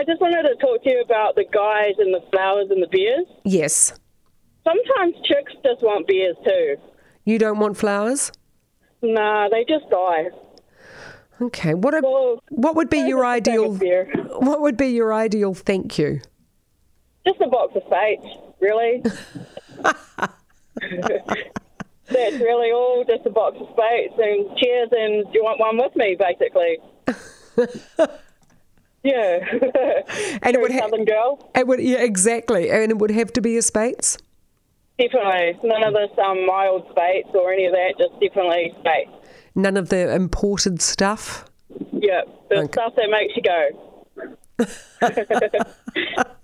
just wanted to talk to you about the guys and the flowers and the beers. Yes. Sometimes chicks just want beers too. You don't want flowers? Nah, they just die. Okay. What would be your ideal? Beer. What would be your ideal thank you? Just a box of Fates, really. That's really all. Just a box of Fates and cheers, and do you want one with me, basically? Yeah. And it would Southern girl. It would, yeah, exactly. And it would have to be a Spates? Definitely. None of this mild Spates or any of that, just definitely Spates. None of the imported stuff? Yeah, the stuff that makes you go.